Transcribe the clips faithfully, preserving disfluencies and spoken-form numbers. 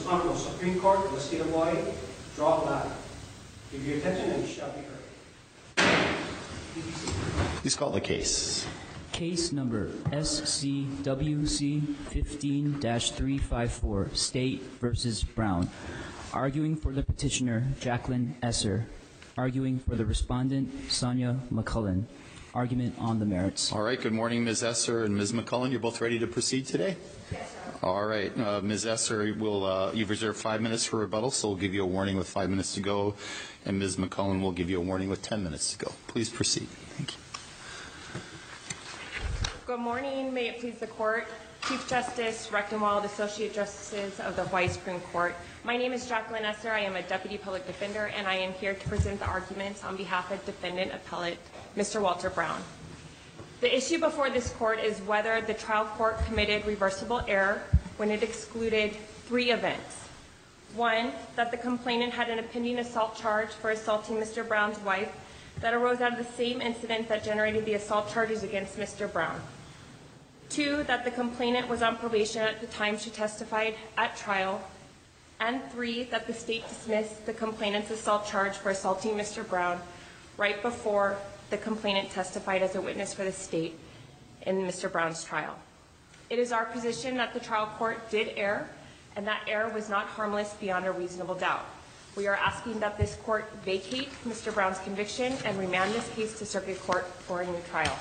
Honorable Supreme Court of the State of Hawaii, draw a blank. Give your attention and you shall be heard. Please call the case. Case number S C W C fifteen dash three five four, State versus Brown. Arguing for the petitioner, Jacqueline Esser. Arguing for the respondent, Sonia McCullen. Argument on the merits. All right. Good morning, Miz Esser and Miz McCullen. You're both ready to proceed today? Yes, sir. All right. Uh, Miz Esser, will, uh, you've reserved five minutes for rebuttal, so we'll give you a warning with five minutes to go. And Miz McCullen will give you a warning with ten minutes to go. Please proceed. Thank you. Good morning. May it please the Court. Chief Justice Rectenwald, Associate Justices of the Hawaii Supreme Court. My name is Jacqueline Esser. I am a Deputy Public Defender, and I am here to present the arguments on behalf of Defendant Appellate Mister Walter Brown. The issue before this Court is whether the trial court committed reversible error when it excluded three events. One, that the complainant had an impending assault charge for assaulting Mister Brown's wife that arose out of the same incident that generated the assault charges against Mister Brown. Two, that the complainant was on probation at the time she testified at trial. And three, that the state dismissed the complainant's assault charge for assaulting Mister Brown right before the complainant testified as a witness for the state in Mister Brown's trial. It is our position that the trial court did err, and that error was not harmless beyond a reasonable doubt. We are asking that this court vacate Mister Brown's conviction and remand this case to circuit court for a new trial.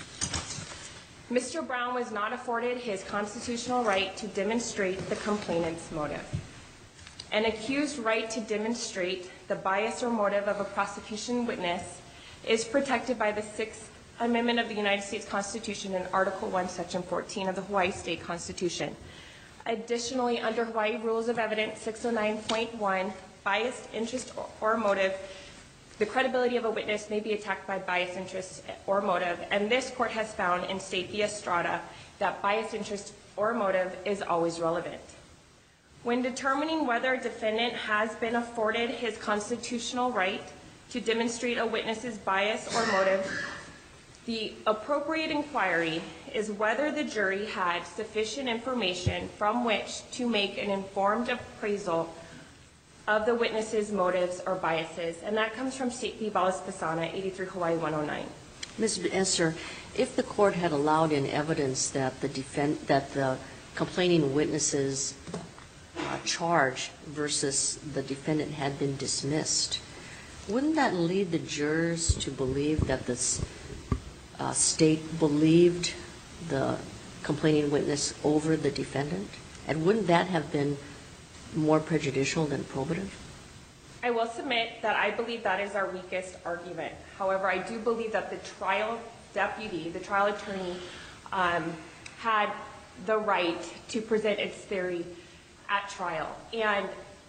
Mister Brown was not afforded his constitutional right to demonstrate the complainant's motive. An accused right to demonstrate the bias or motive of a prosecution witness is protected by the Sixth Amendment of the United States Constitution and Article one, Section fourteen of the Hawaii State Constitution. Additionally, under Hawaii Rules of Evidence six oh nine point one, biased interest or, or motive, the credibility of a witness may be attacked by biased interest or motive, and this court has found in State v. Estrada that biased interest or motive is always relevant. When determining whether a defendant has been afforded his constitutional right to demonstrate a witness's bias or motive, the appropriate inquiry is whether the jury had sufficient information from which to make an informed appraisal of the witness's motives or biases, and that comes from State v. Balas-Pasana, eighty-three Hawaii one oh nine. Miz Esser, if the court had allowed in evidence that the defend that the complaining witness's uh, charge versus the defendant had been dismissed, wouldn't that lead the jurors to believe that the uh, state believed the complaining witness over the defendant? And wouldn't that have been more prejudicial than probative? I will submit that I believe that is our weakest argument. However, I do believe that the trial deputy, the trial attorney, um, had the right to present its theory at trial. And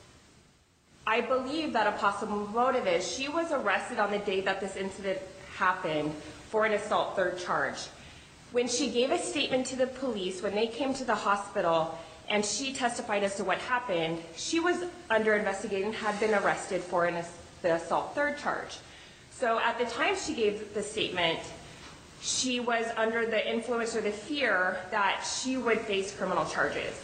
I believe that a possible motive is she was arrested on the day that this incident happened for an assault third charge. When she gave a statement to the police, when they came to the hospital, and she testified as to what happened, she was under investigation and had been arrested for an, the assault third charge. So at the time she gave the statement, she was under the influence or the fear that she would face criminal charges.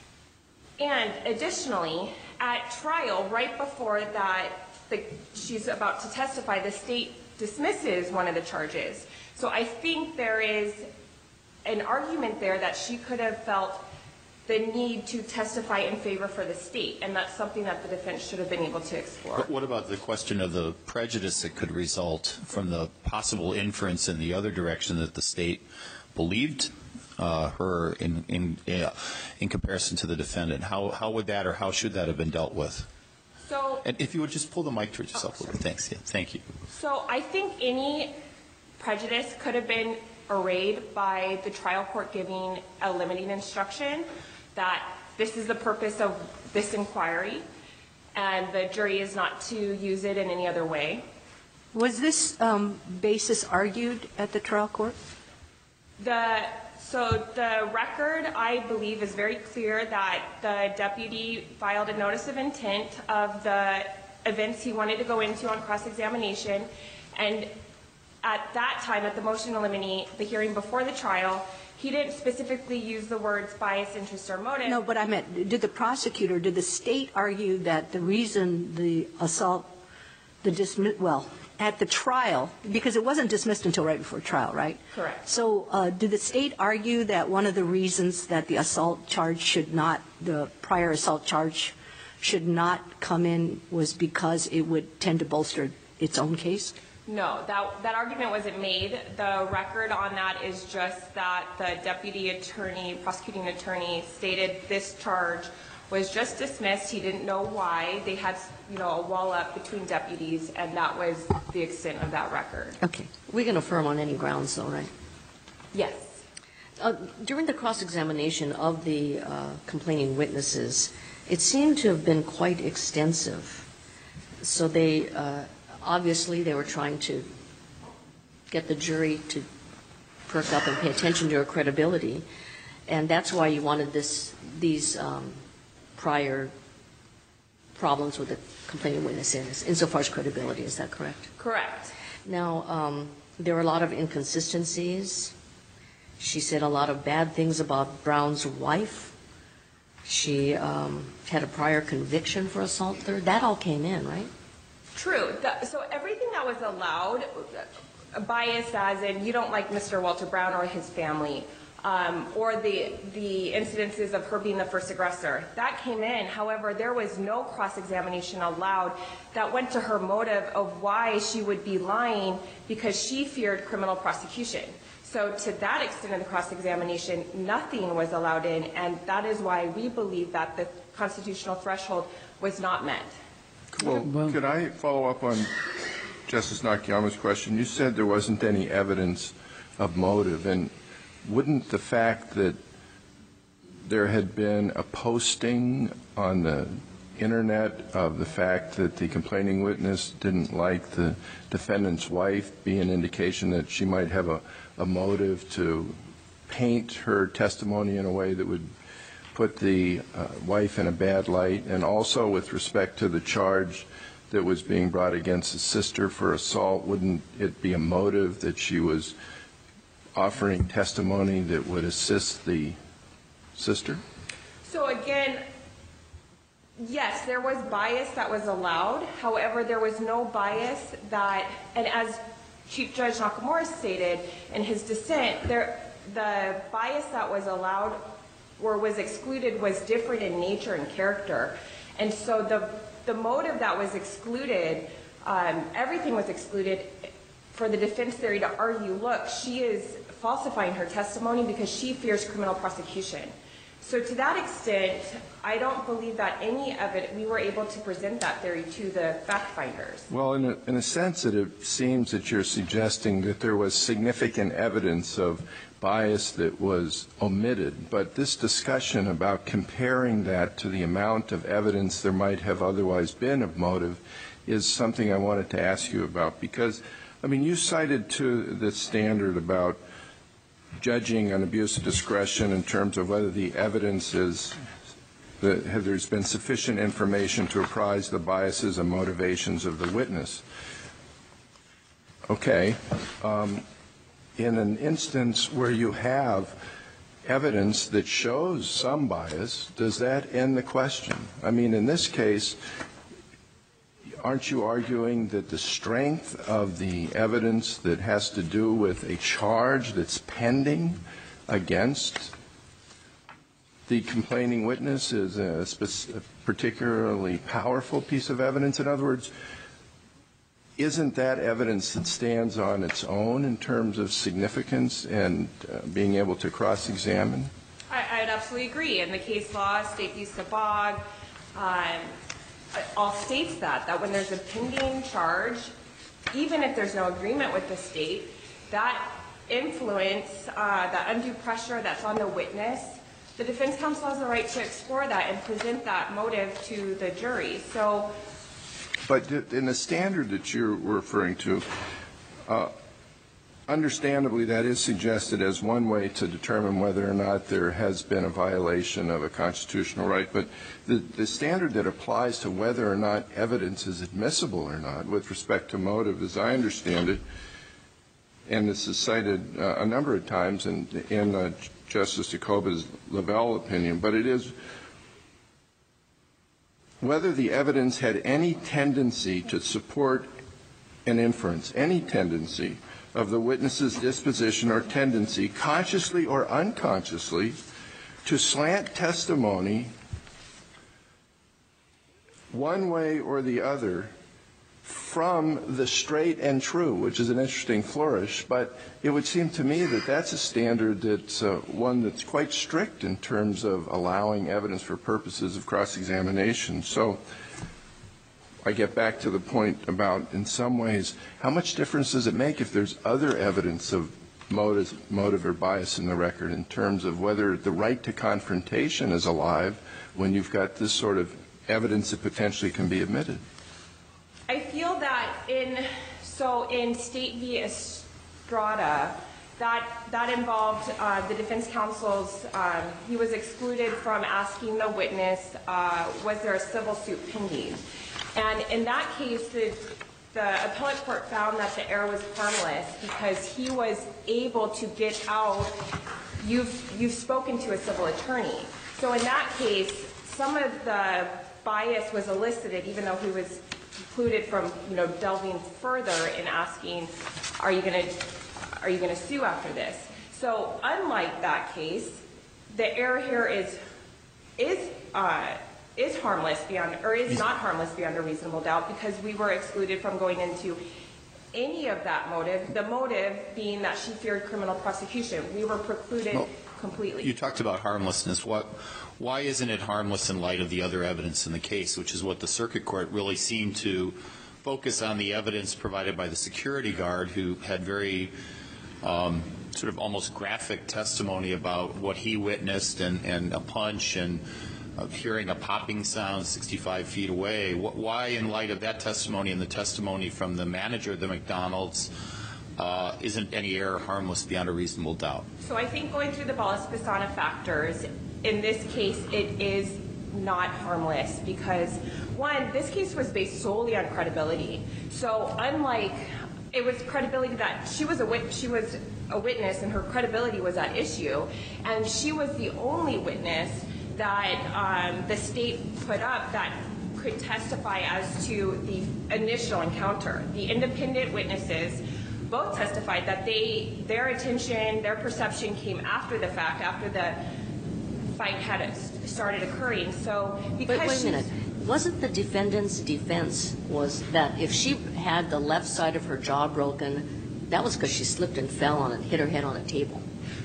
And additionally, at trial, right before that the, she's about to testify, the state dismisses one of the charges. So I think there is an argument there that she could have felt the need to testify in favor for the state, and that's something that the defense should have been able to explore. But what about the question of the prejudice that could result from the possible inference in the other direction that the state believed uh, her in in uh, in comparison to the defendant? How how would that or how should that have been dealt with? So, and if you would just pull the mic towards yourself oh, a little bit. Thanks. Yeah, thank you. So I think any prejudice could have been arrayed by the trial court giving a limiting instruction that this is the purpose of this inquiry, and the jury is not to use it in any other way. Was this um, basis argued at the trial court? The, so the record, I believe, is very clear that the deputy filed a notice of intent of the events he wanted to go into on cross-examination, and at that time, at the motion to eliminate the hearing before the trial, He didn't specifically use the words bias, interest, or motive. No, but I meant, did the prosecutor, did the state argue that the reason the assault, the dismiss, well, at the trial, because it wasn't dismissed until right before trial, right? Correct. So uh, did the state argue that one of the reasons that the assault charge should not, the prior assault charge should not come in was because it would tend to bolster its own case? No, that, that argument wasn't made. The record on that is just that the deputy attorney, prosecuting attorney, stated this charge was just dismissed. He didn't know why. They had, you know, a wall up between deputies, and that was the extent of that record. Okay. We can affirm on any grounds, though, right? Yes. Uh, during the cross-examination of the uh, complaining witnesses, it seemed to have been quite extensive. So they, uh, obviously, they were trying to get the jury to perk up and pay attention to her credibility, and that's why you wanted this, these um, prior problems with the complaining witnesses, insofar as credibility. Is that correct? Correct. Now, um, there were a lot of inconsistencies. She said a lot of bad things about Brown's wife. She um, had a prior conviction for assault there. That all came in, right? True. The, so everything that was allowed, bias as in you don't like Mister Walter Brown or his family, um, or the the incidences of her being the first aggressor, that came in. However, there was no cross-examination allowed that went to her motive of why she would be lying because she feared criminal prosecution. So to that extent of the cross-examination, nothing was allowed in, and that is why we believe that the constitutional threshold was not met. Well, Well- could I follow up on Justice Nakayama's question? You said there wasn't any evidence of motive, and wouldn't the fact that there had been a posting on the Internet of the fact that the complaining witness didn't like the defendant's wife be an indication that she might have a, a motive to paint her testimony in a way that would put the uh, wife in a bad light? And also with respect to the charge that was being brought against the sister for assault, wouldn't it be a motive that she was offering testimony that would assist the sister? So again, yes, there was bias that was allowed. However, there was no bias that, and as Chief Judge Nakamura stated in his dissent, there, the bias that was allowed or was excluded was different in nature and character. And so the, the motive that was excluded, um, everything was excluded for the defense theory to argue, look, she is falsifying her testimony because she fears criminal prosecution. So to that extent, I don't believe that any of it, we were able to present that theory to the fact finders. Well, in a, in a sense, it, it seems that you're suggesting that there was significant evidence of bias that was omitted, but this discussion about comparing that to the amount of evidence there might have otherwise been of motive is something I wanted to ask you about, because, I mean, you cited to the standard about judging an abuse of discretion in terms of whether the evidence is that there's been sufficient information to apprise the biases and motivations of the witness. Okay. Um, in an instance where you have evidence that shows some bias, does that end the question? I mean, in this case, aren't you arguing that the strength of the evidence that has to do with a charge that's pending against the complaining witness is a, a particularly powerful piece of evidence? In other words, isn't that evidence that stands on its own in terms of significance and uh, being able to cross-examine? I, I'd absolutely agree. In the case law, State v. Sabag, um, all states that, that when there's a pending charge, even if there's no agreement with the state, that influence, uh, that undue pressure that's on the witness, the defense counsel has the right to explore that and present that motive to the jury. So, but in the standard that you're referring to, uh, understandably, that is suggested as one way to determine whether or not there has been a violation of a constitutional right. But the, the standard that applies to whether or not evidence is admissible or not with respect to motive, as I understand it, and this is cited uh, a number of times in, in uh, Justice Jacoba's Lavelle opinion, but it is whether the evidence had any tendency to support an inference, any tendency of the witness's disposition or tendency, consciously or unconsciously, to slant testimony one way or the other from the straight and true, which is an interesting flourish, but it would seem to me that that's a standard that's uh, one that's quite strict in terms of allowing evidence for purposes of cross-examination. So I get back to the point about, in some ways, how much difference does it make if there's other evidence of motive, motive or bias in the record in terms of whether the right to confrontation is alive when you've got this sort of evidence that potentially can be admitted? I feel that in, so in State v. Estrada, that, that involved uh, the defense counsel's, um, he was excluded from asking the witness, uh, was there a civil suit pending? And in that case, the, the appellate court found that the error was harmless because he was able to get out, you've, you've spoken to a civil attorney. So in that case, some of the bias was elicited, even though he was precluded from, you know, delving further in asking, are you going to, are you going to sue after this? So unlike that case, the error here is, is, uh, is harmless beyond, or is not harmless beyond a reasonable doubt because we were excluded from going into any of that motive, the motive being that she feared criminal prosecution. We were precluded well, completely. You talked about harmlessness. What, why isn't it harmless in light of the other evidence in the case, which is what the circuit court really seemed to focus on, the evidence provided by the security guard who had very um, sort of almost graphic testimony about what he witnessed and, and a punch and of hearing a popping sound sixty-five feet away. Why, in light of that testimony and the testimony from the manager of the McDonald's, uh, isn't any error harmless beyond a reasonable doubt? So I think going through the Ballas-Pisana factors, in this case, it is not harmless because, one, this case was based solely on credibility. So unlike, it was credibility that she was a wit- she was a witness and her credibility was at issue, and she was the only witness that um, the state put up that could testify as to the initial encounter. The independent witnesses both testified that they, their attention, their perception came after the fact, after the fight had started occurring. So because Wait, wait a minute. Wasn't the defendant's defense was that if she had the left side of her jaw broken, that was because she slipped and fell on it, hit her head on a table?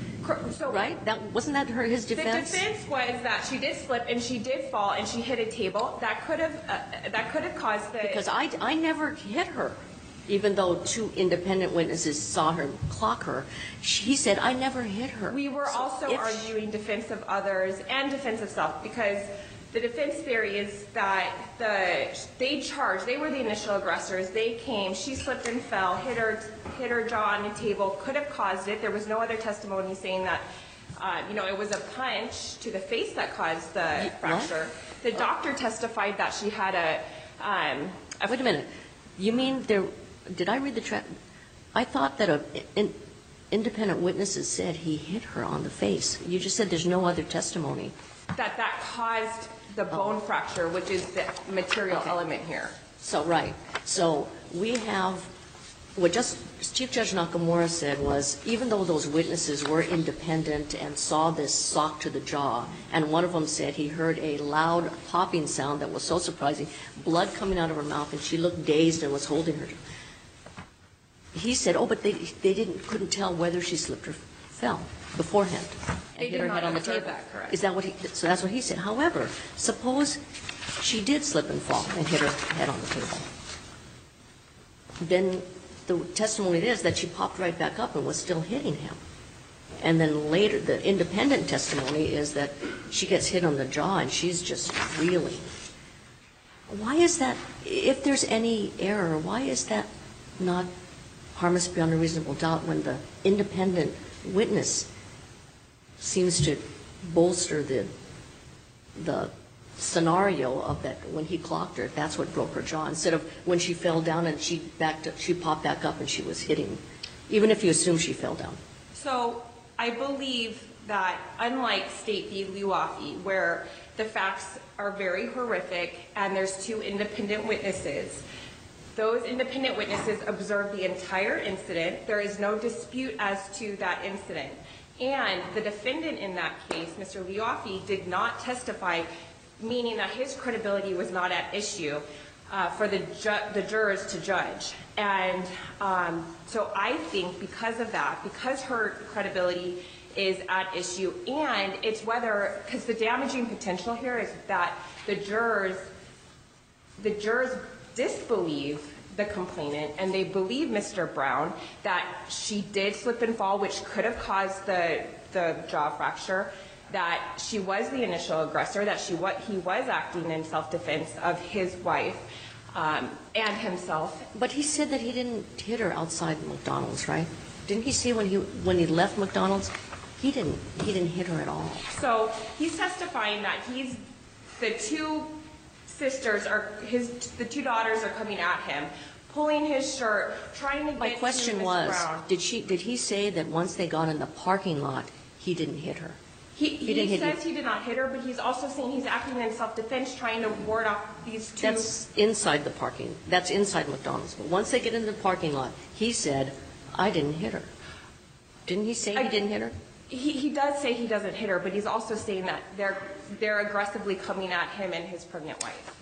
So, right? That wasn't that her his defense? The defense was that she did slip and she did fall and she hit a table. That could have uh, that could have caused the. Because I, I never hit her, even though two independent witnesses saw her clock her. He said I never hit her. We were so also arguing defense of others and defense of self because the defense theory is that the they charged, they were the initial aggressors. They came, she slipped and fell, hit her hit her jaw on the table, could have caused it. There was no other testimony saying that, uh, you know, it was a punch to the face that caused the what? fracture. The doctor testified that she had a. Um, a Wait a minute. You mean there? Did I read the tra- I thought that a, in, independent witnesses said he hit her on the face. You just said there's no other testimony. That that caused the bone oh. fracture, which is the material okay. element here. So, right. So we have, what just Chief Judge Nakamura said was, even though those witnesses were independent and saw this sock to the jaw, and one of them said he heard a loud popping sound that was so surprising, blood coming out of her mouth, and she looked dazed and was holding her. He said, oh, but they, they didn't, couldn't tell whether she slipped or fell beforehand and hit her head on the table. That, correct. Is that what he, so that's what he said. However, suppose she did slip and fall and hit her head on the table. Then the testimony is that she popped right back up and was still hitting him. And then later, the independent testimony is that she gets hit on the jaw and she's just reeling. Why is that, if there's any error, why is that not harmless beyond a reasonable doubt when the independent witness seems to bolster the the scenario of that when he clocked her, that's what broke her jaw, instead of when she fell down and she backed up, she popped back up and she was hitting, even if you assume she fell down. So I believe that unlike State v. Luafi, where the facts are very horrific and there's two independent witnesses, those independent witnesses observed the entire incident. There is no dispute as to that incident. And the defendant in that case, Mister Luafi, did not testify, meaning that his credibility was not at issue uh, for the, ju the jurors to judge. And um, so I think because of that, because her credibility is at issue, and it's whether, because the damaging potential here is that the jurors, the jurors disbelieve the complainant, and they believe Mister Brown that she did slip and fall, which could have caused the, the jaw fracture, that she was the initial aggressor, that she what he was acting in self-defense of his wife um, and himself. But he said that he didn't hit her outside McDonald's, right? Didn't he say when he when he left McDonald's, he didn't he didn't hit her at all? So he's testifying that he's the two sisters are his the two daughters are coming at him, pulling his shirt, trying to get My to question Mister was, Brown. did she did he say that once they got in the parking lot, he didn't hit her? He, he, didn't hit says you. he did not hit her, but he's also saying he's acting in self-defense, trying to ward off these two. That's inside the parking. That's inside McDonald's. But once they get in the parking lot, he said, "I didn't hit her." Didn't he say I, he didn't hit her? He, he does say he doesn't hit her, but he's also saying that they're they're aggressively coming at him and his pregnant wife.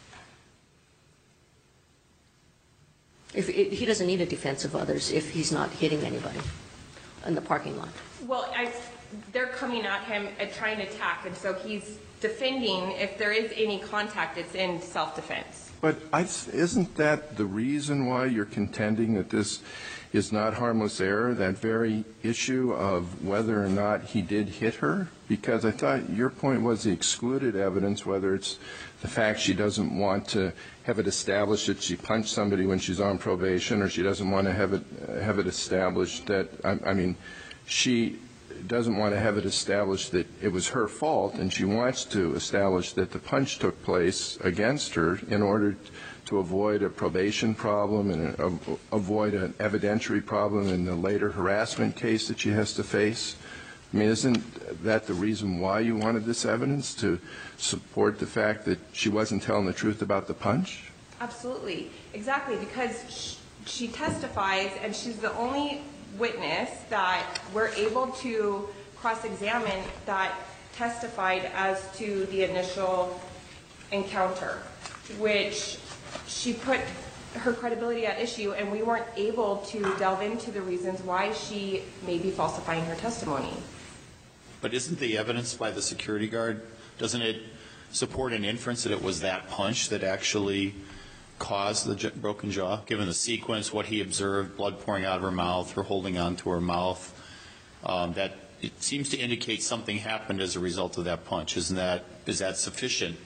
If it, he doesn't need a defense of others if he's not hitting anybody in the parking lot. Well, I, they're coming at him and trying to attack, and so he's defending. If there is any contact, it's in self-defense. But I, isn't that the reason why you're contending that this is not harmless error, that very issue of whether or not he did hit her? Because I thought your point was the excluded evidence, whether it's the fact she doesn't want to have it established that she punched somebody when she's on probation, or she doesn't want to have it uh, have it established that, I, I mean, she doesn't want to have it established that it was her fault, and she wants to establish that the punch took place against her in order to avoid a probation problem and uh, avoid an evidentiary problem in the later harassment case that she has to face. I mean, isn't that the reason why you wanted this evidence, to support the fact that she wasn't telling the truth about the punch? Absolutely, exactly, because she, she testifies, and she's the only witness that we're able to cross-examine that testified as to the initial encounter, which she put her credibility at issue, and we weren't able to delve into the reasons why she may be falsifying her testimony. But isn't the evidence by the security guard, doesn't it support an inference that it was that punch that actually caused the j broken jaw, given the sequence, what he observed, blood pouring out of her mouth, her holding on to her mouth, um, that it seems to indicate something happened as a result of that punch. Isn't that, is that sufficient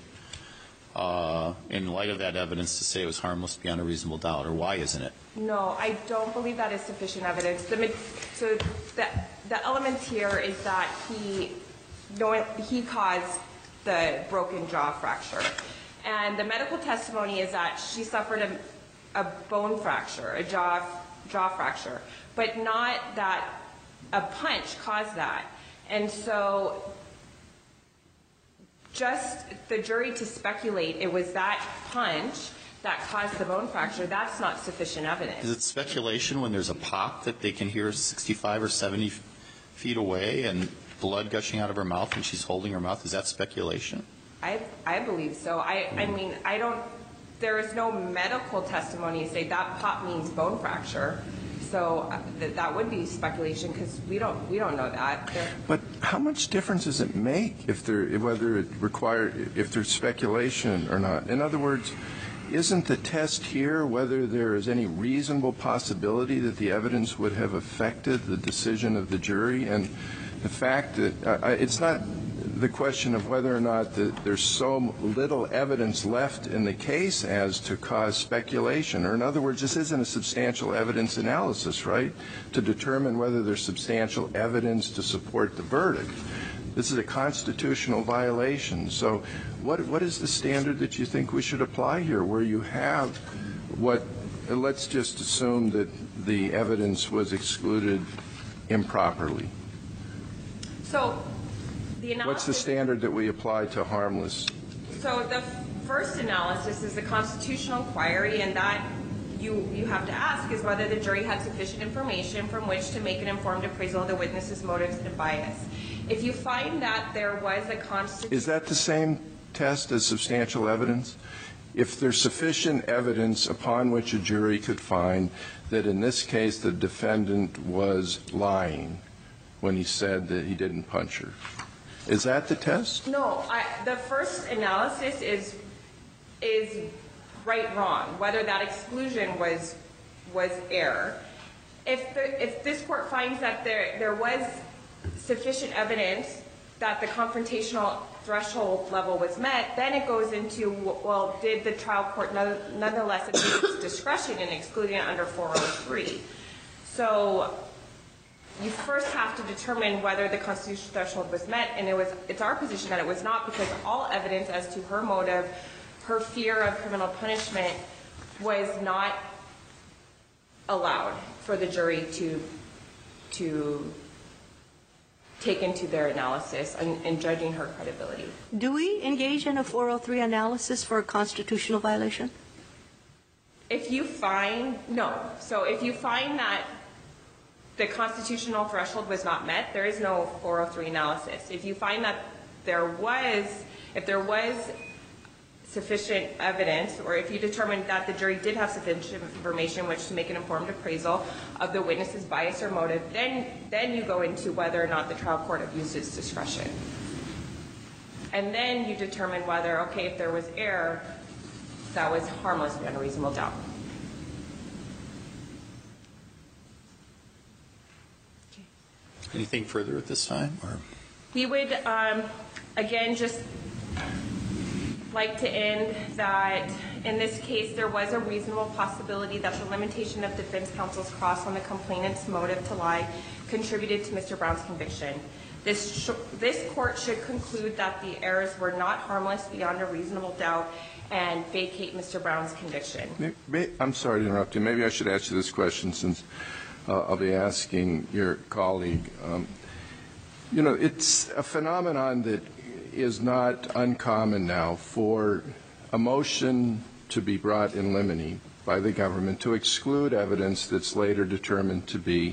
uh, in light of that evidence to say it was harmless beyond a reasonable doubt, or why isn't it? No, I don't believe that is sufficient evidence. The, so the, the element here is that he, knowing, he caused the broken jaw fracture. And the medical testimony is that she suffered a, a bone fracture, a jaw, jaw fracture, but not that a punch caused that. And so just the jury to speculate it was that punch that caused the bone fracture, that's not sufficient evidence. Is it speculation when there's a pop that they can hear sixty-five or seventy feet away and blood gushing out of her mouth and she's holding her mouth? Is that speculation? I, I believe so. I, I mean, I don't, there is no medical testimony to say that pop means bone fracture. So uh, th that would be speculation, because we don't, we don't know that. They're But how much difference does it make if there, whether it required, if there's speculation or not? In other words, isn't the test here whether there is any reasonable possibility that the evidence would have affected the decision of the jury? And the fact that uh, it's not the question of whether or not the, there's so little evidence left in the case as to cause speculation. Or in other words, this isn't a substantial evidence analysis, right, to determine whether there's substantial evidence to support the verdict. This is a constitutional violation. So what, what is the standard that you think we should apply here, where you have what, let's just assume that the evidence was excluded improperly? So the analysis... What's the standard that we apply to harmless? So the first analysis is the constitutional inquiry, and that you, you have to ask is whether the jury had sufficient information from which to make an informed appraisal of the witness's motives and bias. If you find that there was a constitutional... Is that the same test as substantial evidence? If there's sufficient evidence upon which a jury could find that in this case the defendant was lying when he said that he didn't punch her, is that the test? No, I, the first analysis is is right wrong, whether that exclusion was was error. If the, if this court finds that there there was sufficient evidence that the confrontational threshold level was met, then it goes into, well, did the trial court nonetheless abuse its discretion in excluding it under four oh three? So you first have to determine whether the constitutional threshold was met, and it was it's our position that it was not, because all evidence as to her motive, her fear of criminal punishment, was not allowed for the jury to to take into their analysis in, in judging her credibility. Do we engage in a four oh three analysis for a constitutional violation? If you find, no. So if you find that the constitutional threshold was not met, there is no four oh three analysis. If you find that there was, if there was sufficient evidence, or if you determined that the jury did have sufficient information which to make an informed appraisal of the witness's bias or motive, then then you go into whether or not the trial court abused its discretion. And then you determine whether, okay, if there was error, that was harmless beyond a reasonable doubt. Anything further at this time? Or? We would, um, again, just like to end that in this case there was a reasonable possibility that the limitation of defense counsel's cross on the complainant's motive to lie contributed to Mister Brown's conviction. This, sh this court should conclude that the errors were not harmless beyond a reasonable doubt and vacate Mister Brown's conviction. I'm sorry to interrupt you. Maybe I should ask you this question, since uh, I'll be asking your colleague. Um, you know, it's a phenomenon that is not uncommon now for a motion to be brought in limine by the government to exclude evidence that's later determined to be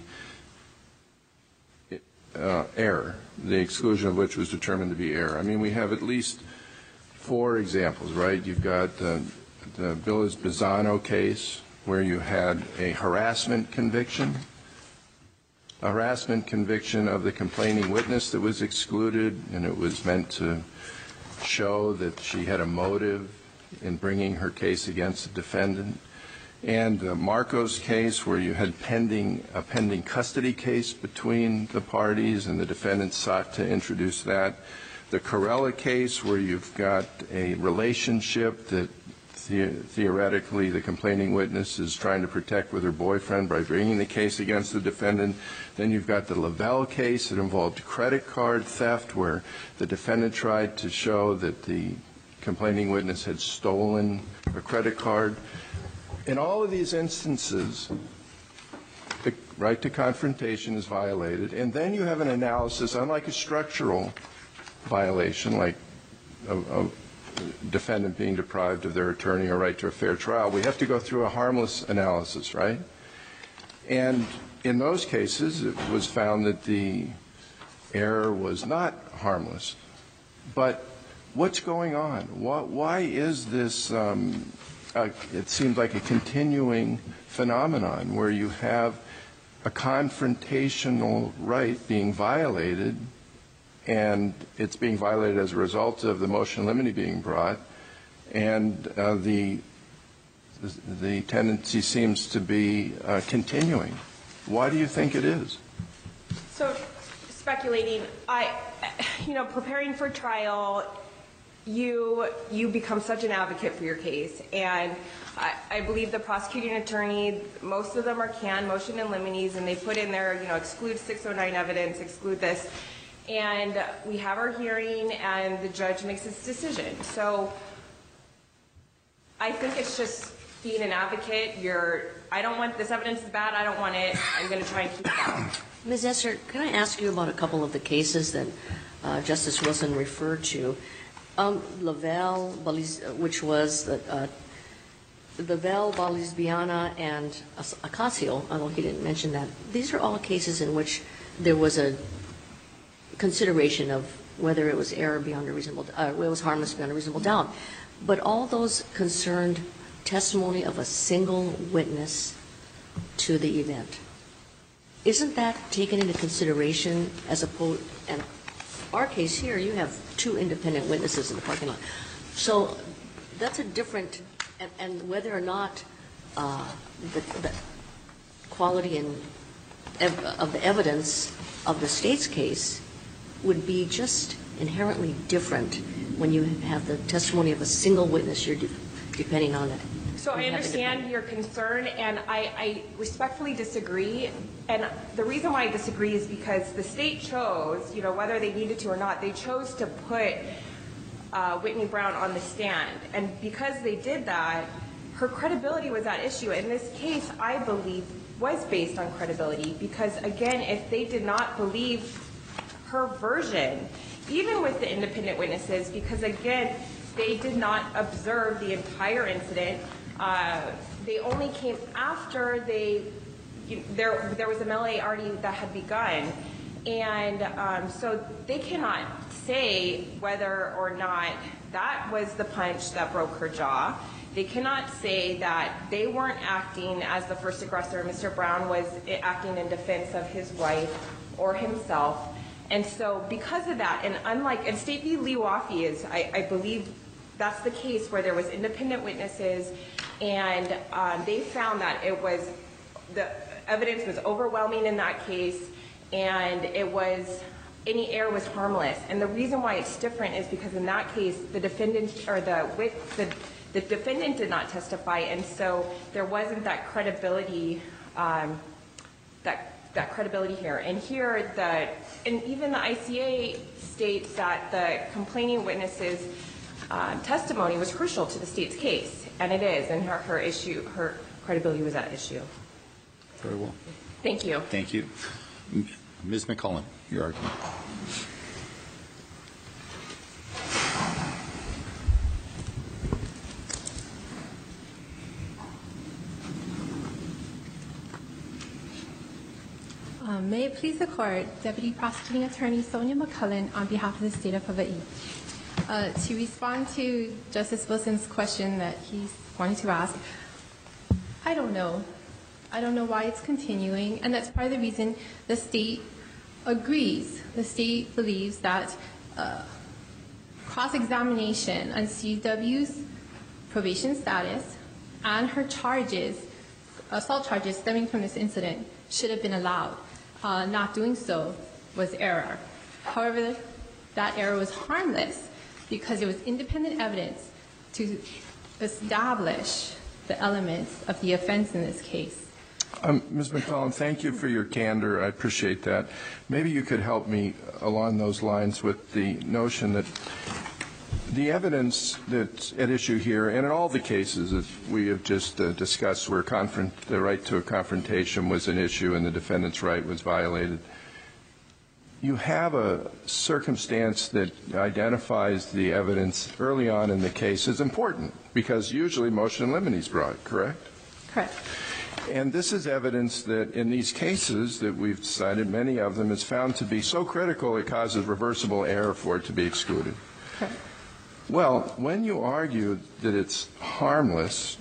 uh, error, the exclusion of which was determined to be error. I mean, we have at least four examples, right? You've got the, the Billis-Bizzano case, where you had a harassment conviction, a harassment conviction of the complaining witness that was excluded, and it was meant to show that she had a motive in bringing her case against the defendant. And the Marcos case, where you had pending a pending custody case between the parties, and the defendant sought to introduce that. The Corella case, where you've got a relationship that the theoretically the complaining witness is trying to protect with her boyfriend by bringing the case against the defendant. Then you've got the Lavelle case that involved credit card theft, where the defendant tried to show that the complaining witness had stolen a credit card. In all of these instances, the right to confrontation is violated, and then you have an analysis, unlike a structural violation, like a, a defendant being deprived of their attorney or right to a fair trial. We have to go through a harmless analysis, right? And in those cases, it was found that the error was not harmless. But what's going on? Why, why is this, um, uh, it seems like a continuing phenomenon where you have a confrontational right being violated, and it's being violated as a result of the motion in limine being brought, and uh, the, the the tendency seems to be uh, continuing. Why do you think it is? So, speculating, I, you know, preparing for trial, you you become such an advocate for your case, and I, I believe the prosecuting attorney, most of them are can motion in limines, and they put in there, you know, exclude six oh nine evidence, exclude this. And we have our hearing, and the judge makes his decision. So I think it's just being an advocate. You're, I don't want, this evidence is bad, I don't want it, I'm going to try and keep it out. Miz Esser, can I ask you about a couple of the cases that uh, Justice Wilson referred to? Um, Lavelle, which was uh, Lavelle, Balisbiana, and Ocasio, although he didn't mention that. These are all cases in which there was a consideration of whether it was error beyond a reasonable, uh, it was harmless beyond a reasonable doubt. But all those concerned testimony of a single witness to the event. Isn't that taken into consideration as opposed, and our case here, you have two independent witnesses in the parking lot. So that's a different, and, and whether or not uh, the, the quality and ev of the evidence of the state's case would be just inherently different when you have the testimony of a single witness you're de depending on it. So I understand your concern, and I, I respectfully disagree. And the reason why I disagree is because the state chose, you know, whether they needed to or not, they chose to put uh, Whitney Brown on the stand. And because they did that, her credibility was at issue. In this case, I believe, was based on credibility because, again, if they did not believe her version, even with the independent witnesses, because, again, they did not observe the entire incident. Uh, they only came after they, you, there, there was a melee already that had begun. And um, so they cannot say whether or not that was the punch that broke her jaw. They cannot say that they weren't acting as the first aggressor. Mister Brown was acting in defense of his wife or himself. And so because of that, and unlike, and State v. Liwafi is, I, I believe that's the case where there was independent witnesses, and um, they found that it was, the evidence was overwhelming in that case, and it was, any error was harmless. And the reason why it's different is because in that case, the defendant, or the, with, the, the defendant did not testify, and so there wasn't that credibility, um, that that credibility here. And here, the, and even the I C A states that the complaining witness's uh, testimony was crucial to the state's case, and it is, and her, her issue, her credibility was at issue. Very well. Thank you. Thank you. Miz McCullen, your argument. Um, may it please the Court, Deputy Prosecuting Attorney Sonia McCullen on behalf of the State of Hawaii. Uh, to respond to Justice Wilson's question that he's wanting to ask, I don't know. I don't know why it's continuing, and that's part of the reason the State agrees. The State believes that uh, cross-examination on C W's probation status and her charges, assault charges stemming from this incident, should have been allowed. Uh, not doing so was error. However, that error was harmless because it was independent evidence to establish the elements of the offense in this case. Um, Miz McCullen, thank you for your candor. I appreciate that. Maybe you could help me along those lines with the notion that the evidence that's at issue here, and in all the cases that we have just uh, discussed where confront, the right to a confrontation was an issue and the defendant's right was violated, you have a circumstance that identifies the evidence early on in the case as important, because usually motion in limine is brought, correct? Correct. And this is evidence that in these cases that we've cited, many of them, is found to be so critical it causes reversible error for it to be excluded. Correct. Well, when you argue that it's harmless,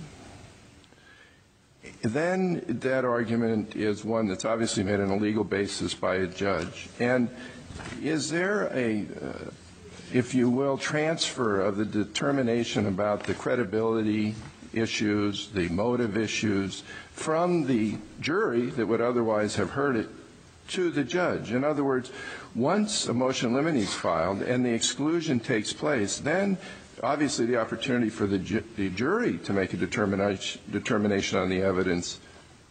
then that argument is one that's obviously made on a legal basis by a judge. And is there a, uh, if you will, transfer of the determination about the credibility issues, the motive issues, from the jury that would otherwise have heard it to the judge? In other words, once a motion in limine is filed and the exclusion takes place, then obviously the opportunity for the, ju the jury to make a determination, determination on the evidence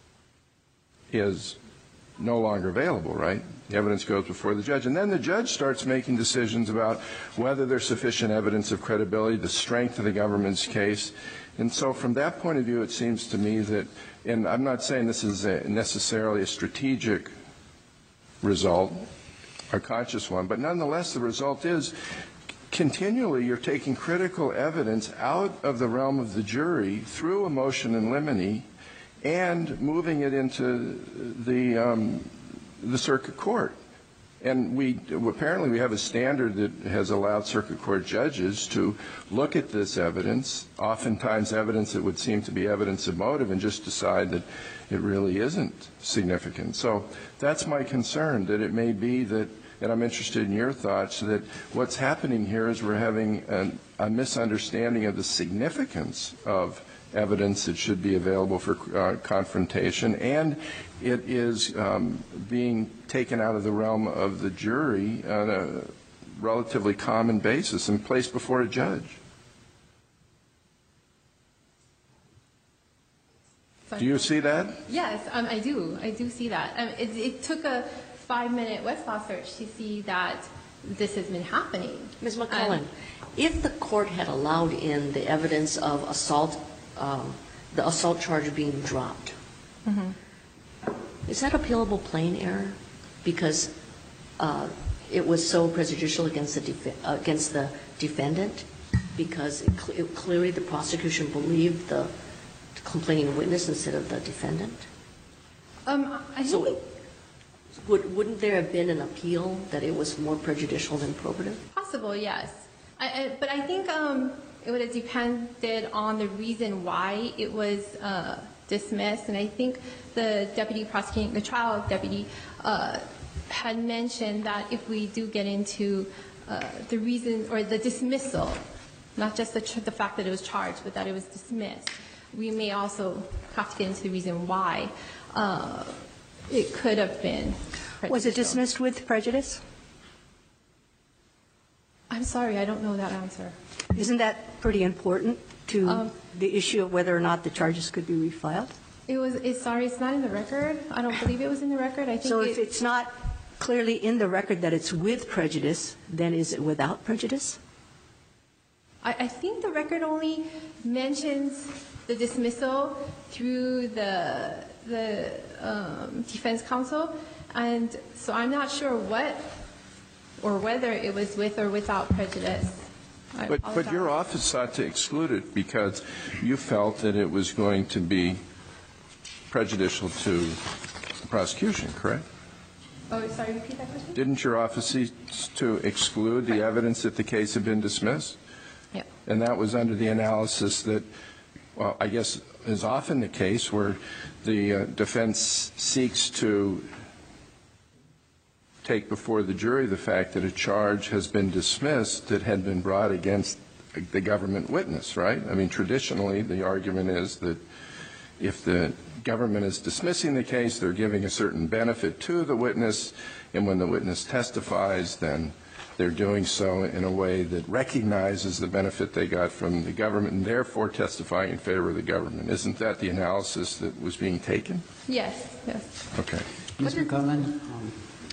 is no longer available, right? The evidence goes before the judge. And then the judge starts making decisions about whether there's sufficient evidence of credibility, the strength of the government's case. And so from that point of view, it seems to me that, and I'm not saying this is a, necessarily a strategic result, a conscious one, but nonetheless the result is continually you're taking critical evidence out of the realm of the jury through a motion in limine and moving it into the, um, the circuit court. And we apparently we have a standard that has allowed circuit court judges to look at this evidence, oftentimes evidence that would seem to be evidence of motive, and just decide that it really isn't significant. So that's my concern, that it may be that, and I'm interested in your thoughts, that what's happening here is we're having an, a misunderstanding of the significance of evidence that should be available for uh, confrontation, and it is um, being taken out of the realm of the jury on a relatively common basis and placed before a judge. Do you see that? Yes, um, I do. I do see that. Um, it, it took a five-minute Westlaw search to see that this has been happening. Miz McCullen, um, if the court had allowed in the evidence of assault, um, the assault charge being dropped, mm-hmm. is that appealable plain error? Because uh, it was so prejudicial against the def against the defendant, because it, cl it clearly the prosecution believed the complaining witness instead of the defendant. Um, I think so would, wouldn't there have been an appeal that it was more prejudicial than probative? Possible, yes. I, I, but I think um, it would have depended on the reason why it was uh, dismissed. And I think the deputy prosecuting, the trial deputy, uh, had mentioned that if we do get into uh, the reason or the dismissal, not just the, the fact that it was charged, but that it was dismissed, we may also have to get into the reason why uh, it could have been prejudicial. Was it dismissed with prejudice? I'm sorry, I don't know that answer. Isn't that pretty important to um, the issue of whether or not the charges could be refiled? It was. It's, sorry, it's not in the record. I don't believe it was in the record. I think. So if it, it's not clearly in the record that it's with prejudice, then is it without prejudice? I, I think the record only mentions the dismissal through the the um, defense counsel, and so I'm not sure what or whether it was with or without prejudice. I but, but your office sought to exclude it because you felt that it was going to be prejudicial to the prosecution, correct? Oh, sorry, repeat that question? Didn't your office seek to exclude the evidence that the case had been dismissed? Yeah. And that was under the analysis that, well, I guess is often the case where the uh, defense seeks to take before the jury the fact that a charge has been dismissed that had been brought against the government witness, right? I mean, traditionally, the argument is that if the government is dismissing the case, they're giving a certain benefit to the witness, and when the witness testifies, then they're doing so in a way that recognizes the benefit they got from the government and therefore testifying in favor of the government. Isn't that the analysis that was being taken? Yes, yes. Okay. Miz McCullen, um,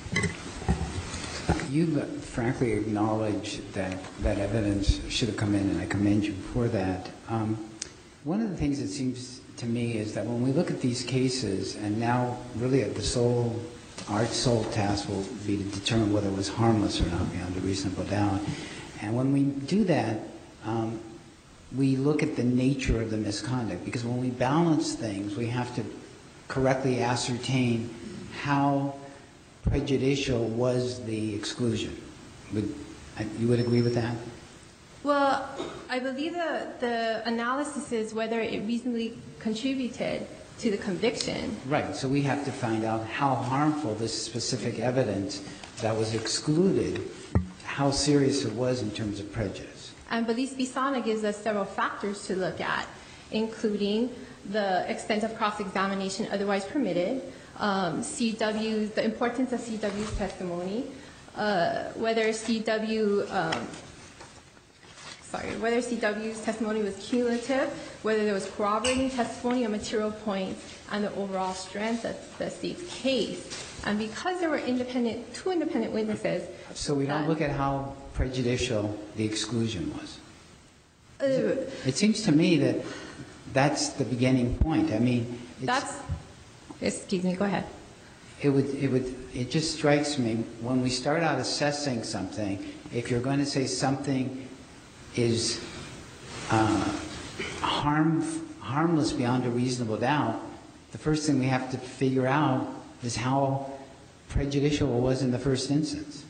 you frankly acknowledge that that evidence should have come in, and I commend you for that. Um, one of the things that seems to me is that when we look at these cases, and now really at the sole, our sole task will be to determine whether it was harmless or not beyond a reasonable doubt. And when we do that, um, we look at the nature of the misconduct, because when we balance things, we have to correctly ascertain how prejudicial was the exclusion. Would, you would agree with that? Well, I believe the, the analysis is whether it reasonably contributed to the conviction. Right. So we have to find out how harmful this specific evidence that was excluded, how serious it was in terms of prejudice. And Belize-Bisana gives us several factors to look at, including the extent of cross-examination otherwise permitted, um, C W, the importance of C W's testimony, uh, whether C W, um, sorry, whether C W's testimony was cumulative, whether there was corroborating testimony or material points, and the overall strength of the state's case. And because there were independent, two independent witnesses. So we don't look at how prejudicial the exclusion was. Uh, it seems to me that that's the beginning point. I mean, it's, that's, excuse me, go ahead. it would, it would, it just strikes me, when we start out assessing something, if you're going to say something is uh, harm, harmless beyond a reasonable doubt, the first thing we have to figure out is how prejudicial it was in the first instance.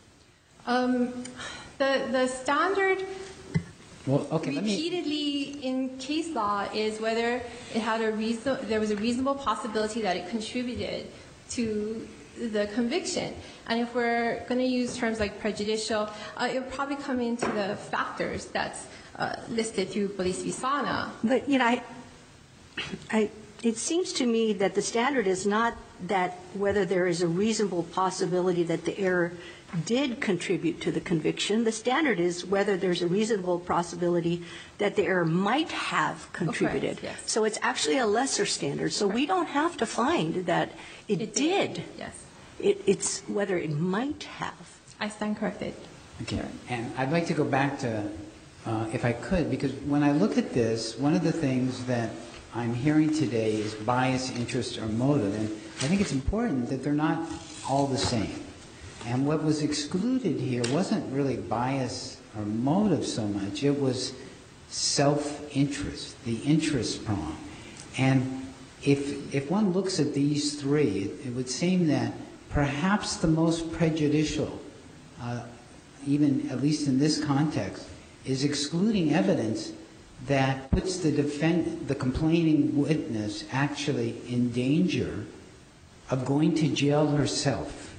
Um, the, the standard Well, okay, let me, repeatedly in case law is whether it had a reason, there was a reasonable possibility that it contributed to the conviction. And if we're going to use terms like prejudicial, uh, it would probably come into the factors that's uh, listed through Police v. Sana. But, you know, I, I, it seems to me that the standard is not that whether there is a reasonable possibility that the error did contribute to the conviction. The standard is whether there's a reasonable possibility that the error might have contributed. Oh, yes. So it's actually a lesser standard. So we don't have to find that it, It did. did. Yes. It, it's whether it might have. I stand corrected. okay, and I'd like to go back to, uh, if I could, because when I look at this, one of the things that I'm hearing today is bias, interest, or motive, and I think it's important that they're not all the same. And what was excluded here wasn't really bias or motive so much, it was self-interest, the interest prong. And if, if one looks at these three, it, it would seem that perhaps the most prejudicial, uh, even at least in this context, is excluding evidence that puts the defend, the complaining witness actually in danger of going to jail herself,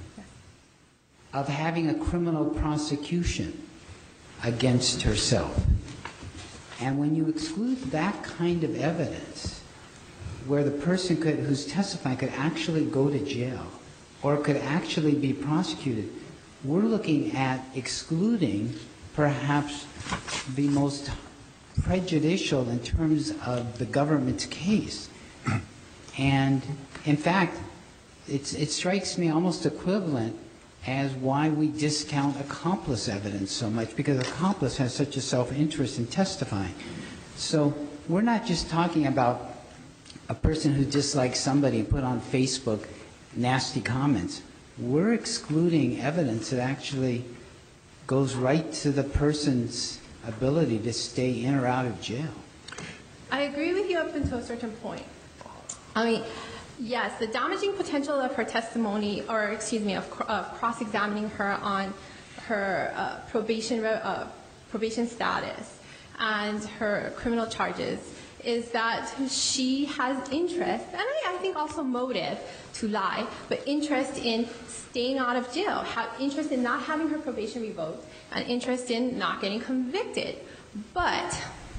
of having a criminal prosecution against herself. And when you exclude that kind of evidence, where the person could, who's testifying could actually go to jail or could actually be prosecuted, we're looking at excluding perhaps the most prejudicial in terms of the government's case. And in fact, it's, it strikes me almost equivalent as why we discount accomplice evidence so much, because accomplice has such a self-interest in testifying. So we're not just talking about a person who dislikes somebody and put on Facebook nasty comments. We're excluding evidence that actually goes right to the person's ability to stay in or out of jail. I agree with you up until a certain point. I mean, yes, the damaging potential of her testimony, or excuse me, of, of cross-examining her on her uh, probation uh, probation status and her criminal charges, is that she has interest, and I, I think also motive to lie, but interest in staying out of jail, have interest in not having her probation revoked, and interest in not getting convicted. But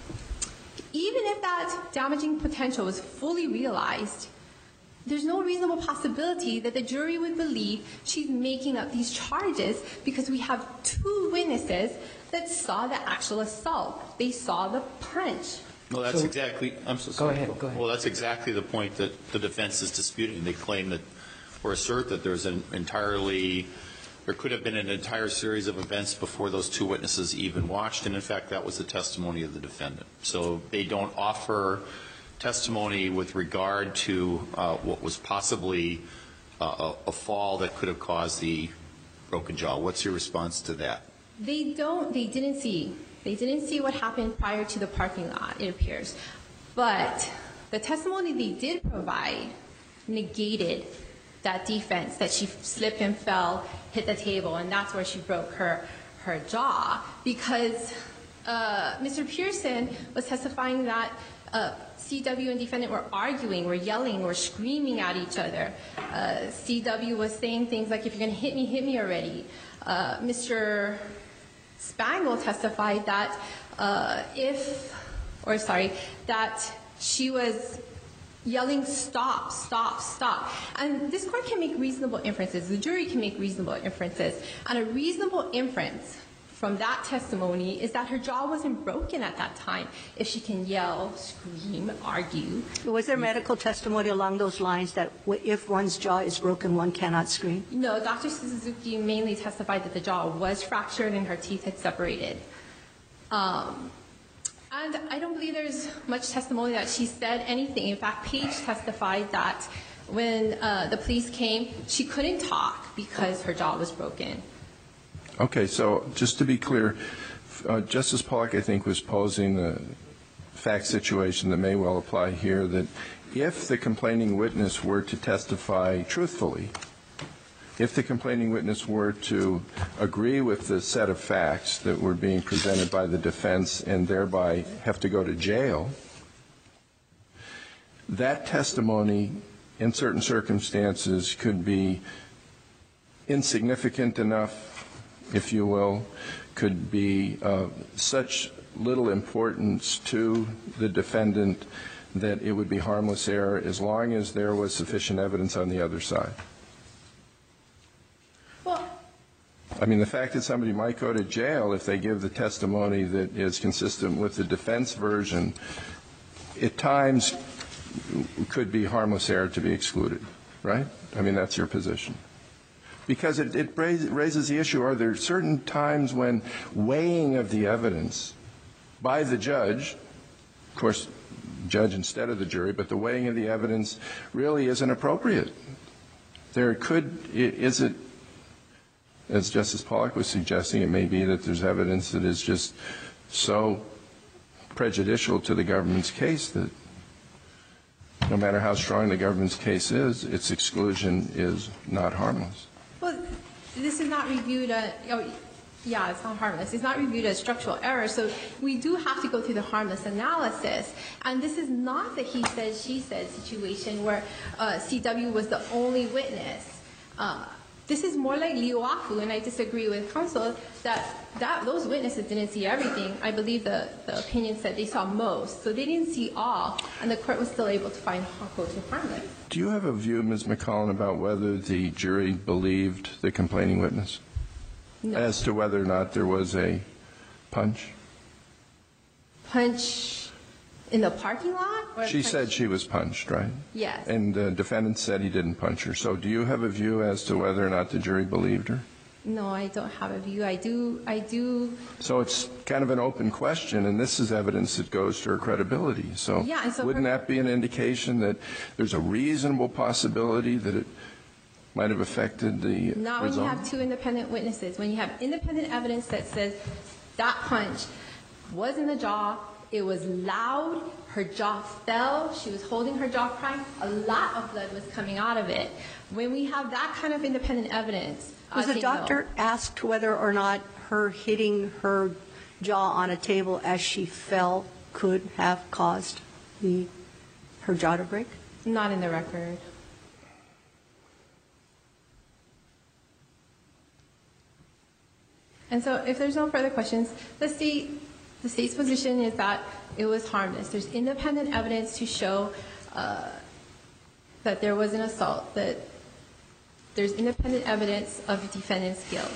even if that damaging potential was fully realized, there's no reasonable possibility that the jury would believe she's making up these charges, because we have two witnesses that saw the actual assault. They saw the punch. Well, that's So- exactly, I'm so Go sorry. ahead, go ahead. Well, that's exactly the point that the defense is disputing. They claim that, or assert that there's an entirely, there could have been an entire series of events before those two witnesses even watched, and in fact, that was the testimony of the defendant. So they don't offer testimony with regard to uh, what was possibly uh, a, a fall that could have caused the broken jaw. What's your response to that? They don't, they didn't see. They didn't see what happened prior to the parking lot, it appears. But the testimony they did provide negated that defense, that she slipped and fell, hit the table, and that's where she broke her, her jaw. Because uh, Mister Pearson was testifying that uh, C W and defendant were arguing, were yelling, were screaming at each other. Uh, C W was saying things like, if you're going to hit me, hit me already. Uh, Mister Spangle testified that uh, if, or sorry, that she was yelling, stop, stop, stop. And this court can make reasonable inferences. The jury can make reasonable inferences. And a reasonable inference from that testimony is that her jaw wasn't broken at that time. If she can yell, scream, argue. Was there medical testimony along those lines that w- if one's jaw is broken, one cannot scream? No, Doctor Suzuki mainly testified that the jaw was fractured and her teeth had separated. Um, and I don't believe there's much testimony that she said anything. In fact, Paige testified that when uh, the police came, she couldn't talk because her jaw was broken. Okay, so just to be clear, uh, Justice Pollock, I think, was posing a fact situation that may well apply here, that if the complaining witness were to testify truthfully, if the complaining witness were to agree with the set of facts that were being presented by the defense and thereby have to go to jail, that testimony in certain circumstances could be insignificant enough, if you will, could be of such little importance to the defendant that it would be harmless error as long as there was sufficient evidence on the other side. Well, I mean, the fact that somebody might go to jail if they give the testimony that is consistent with the defense version, at times could be harmless error to be excluded, right? I mean, that's your position. Because it, it raises the issue, are there certain times when weighing of the evidence by the judge, of course, judge instead of the jury, but the weighing of the evidence really isn't appropriate? There could, is it, as Justice Pollock was suggesting, it may be that there's evidence that is just so prejudicial to the government's case that no matter how strong the government's case is, its exclusion is not harmless. Well, this is not reviewed at, oh, yeah, it's not harmless. It's not reviewed as structural error, so we do have to go through the harmless analysis. And this is not the he said, she said situation where uh, C W was the only witness. Uh, this is more like Liuafu, and I disagree with counsel that, that those witnesses didn't see everything. I believe the, the opinion said they saw most, so they didn't see all, and the court was still able to find quote to harmless. Do you have a view, Miz McCollum, about whether the jury believed the complaining witness? No. As to whether or not there was a punch? Punch in the parking lot? Or She punch? said she was punched, right? Yes. And the defendant said he didn't punch her. So do you have a view as to whether or not the jury believed her? No, I don't have a view. I do, I do. So it's kind of an open question, and this is evidence that goes to her credibility. So, Yeah, and so wouldn't her- that be an indication that there's a reasonable possibility that it might have affected the Not when result? you have two independent witnesses. When you have independent evidence that says that punch was in the jaw, it was loud, her jaw fell, she was holding her jaw crying, a lot of blood was coming out of it. When we have that kind of independent evidence, Was I the think no. doctor asked whether or not her hitting her jaw on a table as she fell could have caused the her jaw to break? Not in the record. And so if there's no further questions, the state, the state's position is that it was harmless. There's independent evidence to show uh, that there was an assault, that there's independent evidence of the defendant's guilt.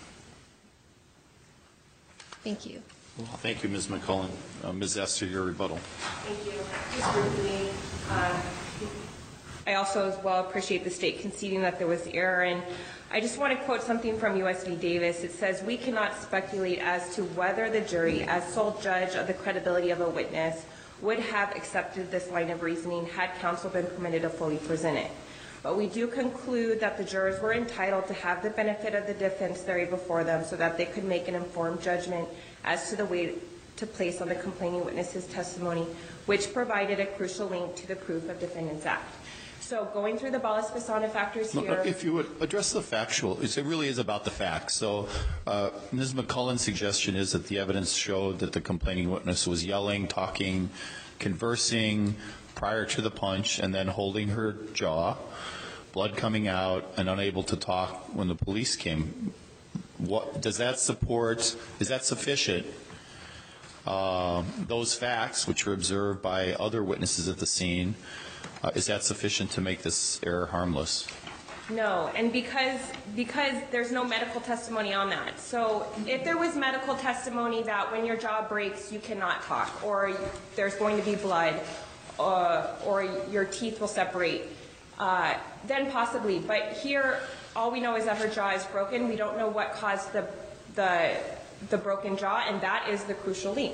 Thank you. Well, thank you, Miz McCullen. Uh, Miz Esther, your rebuttal. Thank you. Just briefly, uh, I also as well appreciate the state conceding that there was error, and I just want to quote something from U S v Davis. It says, "We cannot speculate as to whether the jury, as sole judge of the credibility of a witness, would have accepted this line of reasoning had counsel been permitted to fully present it. But we do conclude that the jurors were entitled to have the benefit of the defense theory before them so that they could make an informed judgment as to the weight to place on the complaining witness's testimony, which provided a crucial link to the proof of defendant's act." So going through the Ballas-Pisana factors No, here. if you would address the factual, it really is about the facts. So uh, Miz McCullen's suggestion is that the evidence showed that the complaining witness was yelling, talking, conversing prior to the punch, and then holding her jaw, blood coming out, and unable to talk when the police came. What does that support? Is that sufficient? Uh, those facts, which were observed by other witnesses at the scene, uh, is that sufficient to make this error harmless? No, and because because there's no medical testimony on that. So if there was medical testimony that when your jaw breaks you cannot talk, or there's going to be blood, uh, or your teeth will separate, uh, then possibly. But here, all we know is that her jaw is broken. We don't know what caused the the the broken jaw, and that is the crucial link.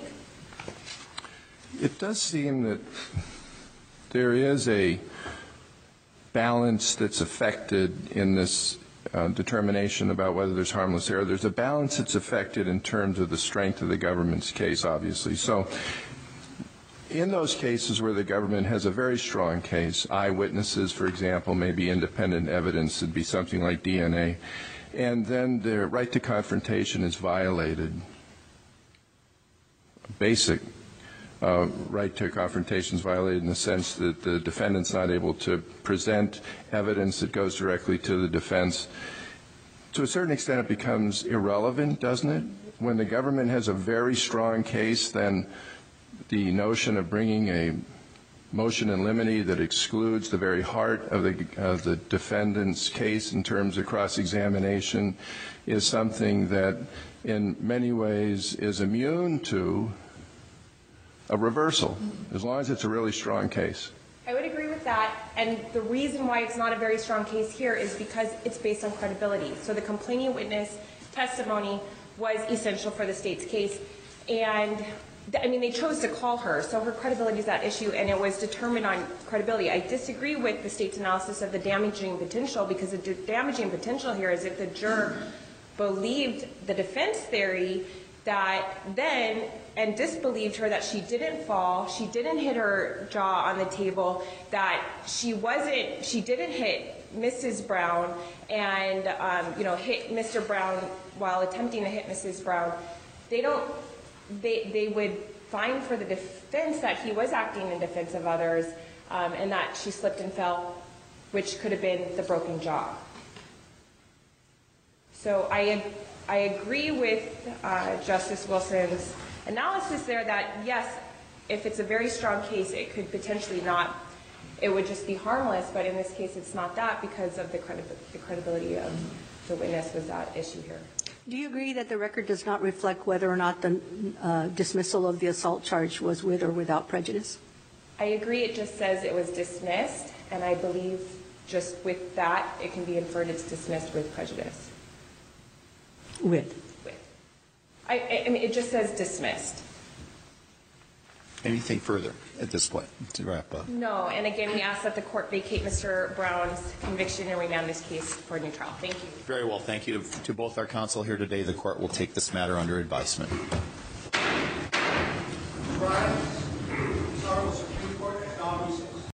It does seem that there is a balance that's affected in this uh, determination about whether there's harmless error. There's a balance that's affected in terms of the strength of the government's case, obviously. So in those cases where the government has a very strong case, eyewitnesses, for example, maybe independent evidence, would be something like D N A, and then the right to confrontation is violated, basic uh, right to confrontation is violated in the sense that the defendant's not able to present evidence that goes directly to the defense. To a certain extent, it becomes irrelevant, doesn't it? When the government has a very strong case, then the notion of bringing a motion in limine that excludes the very heart of the, of the defendant's case in terms of cross-examination is something that in many ways is immune to a reversal, as long as it's a really strong case. I would agree with that, and the reason why it's not a very strong case here is because it's based on credibility. So the complaining witness testimony was essential for the state's case, and I mean, they chose to call her, so her credibility is at issue, and it was determined on credibility. I disagree with the state's analysis of the damaging potential, because the damaging potential here is if the juror believed the defense theory that then, and disbelieved her that she didn't fall, she didn't hit her jaw on the table, that she wasn't, she didn't hit Missus Brown, and, um, you know, hit Mister Brown while attempting to hit Missus Brown, they don't, They, they would find for the defense that he was acting in defense of others, um, and that she slipped and fell, which could have been the broken jaw. So I, I agree with uh, Justice Wilson's analysis there that, yes, if it's a very strong case, it could potentially not, it would just be harmless, but in this case it's not that because of the, credi- the credibility of the witness was at issue here. Do you agree that the record does not reflect whether or not the uh, dismissal of the assault charge was with or without prejudice? I agree. It just says it was dismissed, and I believe just with that, it can be inferred it's dismissed with prejudice. With? With. I, I mean, it just says dismissed. Anything further at this point to wrap up? No, and again, we ask that the court vacate Mister Brown's conviction and remand this case for a new trial. Thank you. Very well. Thank you to both our counsel here today. The court will take this matter under advisement. Brian?